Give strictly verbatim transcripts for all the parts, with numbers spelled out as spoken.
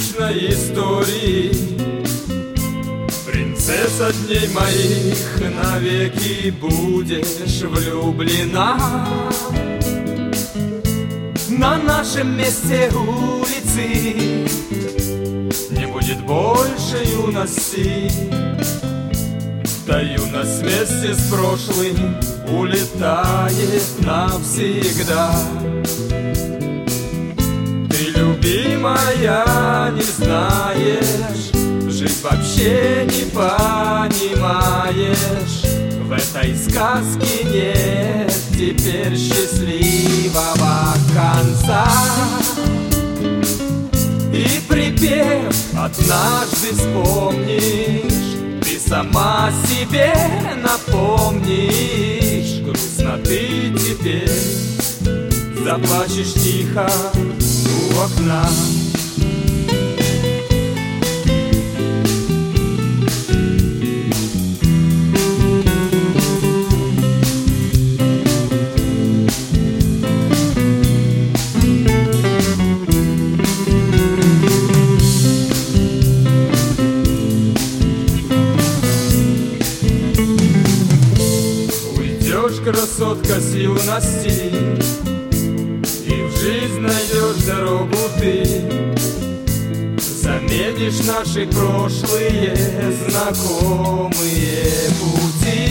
вечной истории. Принцесса дней моих, навеки будешь влюблена. На нашем месте улицы не будет больше юности. Да юность вместе с прошлым улетает навсегда. Ты, любимая, не знаешь, жизнь вообще не понимаешь. В этой сказке нет теперь счастливого конца. И припев однажды вспомнишь, ты сама себе напомнишь. Грустно ты теперь заплачешь тихо у окна. Красотка с юности, и в жизнь найдешь дорогу ты. Заметишь наши прошлые знакомые пути.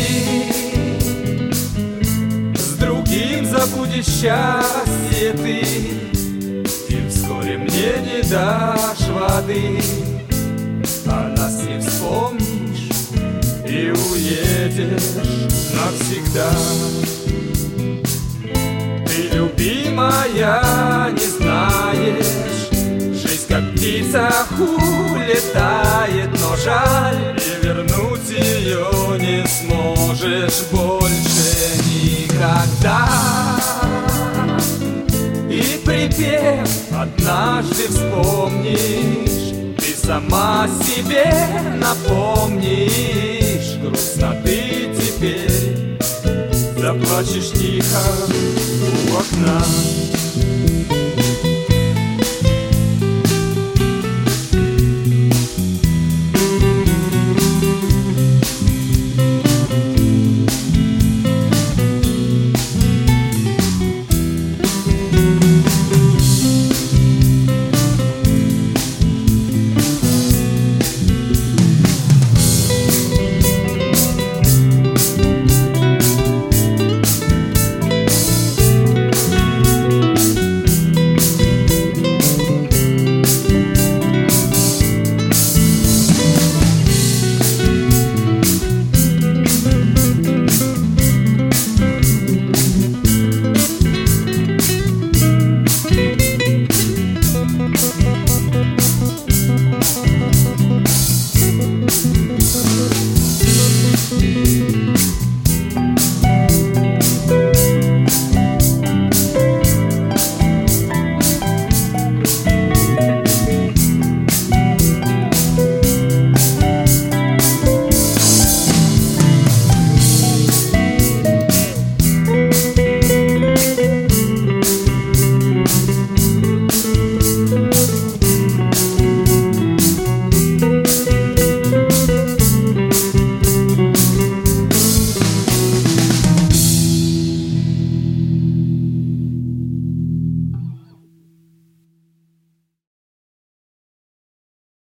С другим забудешь счастье ты, и вскоре мне не дашь воды. А нас не вспомнишь и уедешь навсегда. Ты, любимая, не знаешь, жизнь как птица улетает, но жаль, и вернуть ее не сможешь больше никогда. И припев однажды вспомнишь, ты сама себе напомнишь. Грустно ты теперь заплачешь тихо у окна.